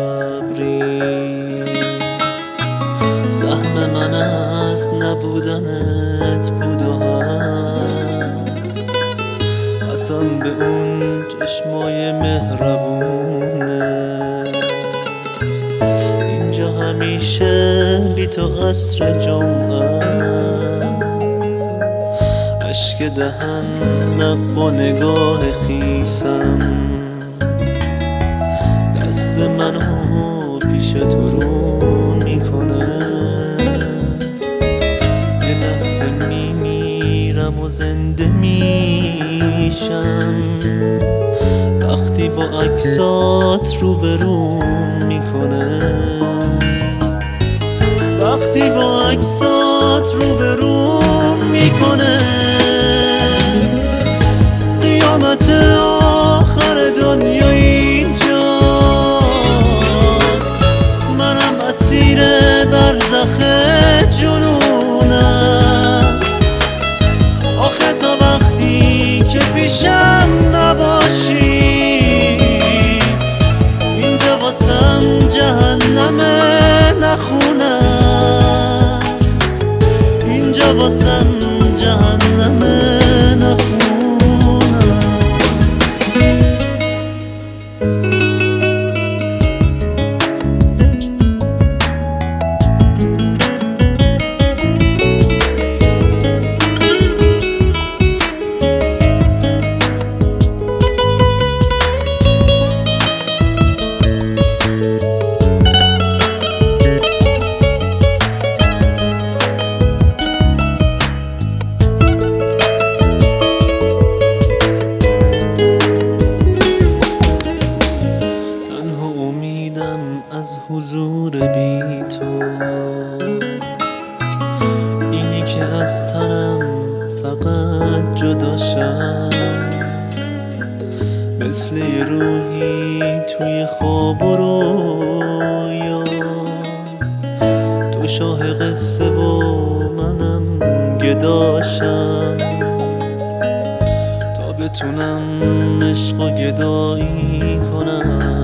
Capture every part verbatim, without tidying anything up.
ابری. سهم من از نبودنت بود و هست، قسم به اون چشمای مهربونت. اینجا همیشه بی تو عصر جمعه، عشق دهن نق و نگاه خیسم. دست منو پیش تو رو میکنه، یه لحظه میمیرم و زنده میشم وقتی با عکسات رو به رو میکنه. وقتی با عکسات رو به رو میکنه. قیامت آخر دنیا اینجاست، منم اسیر برزخ جنونم. آخه تا وقتی که پیشم نباشی، اینجا واسم جهنمه نخونم. اینجا واسم جهنمه نخونم. از حضور بی تو، اینی که از تنم فقط جدا شم، مثل یه روحی توی خواب و رویا. تو شاه قصه و منم گداشم، تا بتونم عشق و گدایی کنم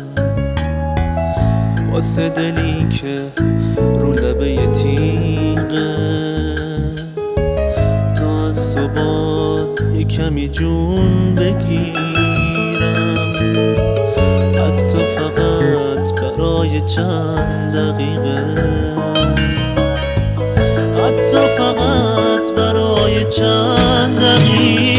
واسه دلی که رو لبه تیغه. تا از تو باز یه کمی جون بگیرم، حتی فقط برای چند دقیقه. حتی فقط برای چند دقیقه.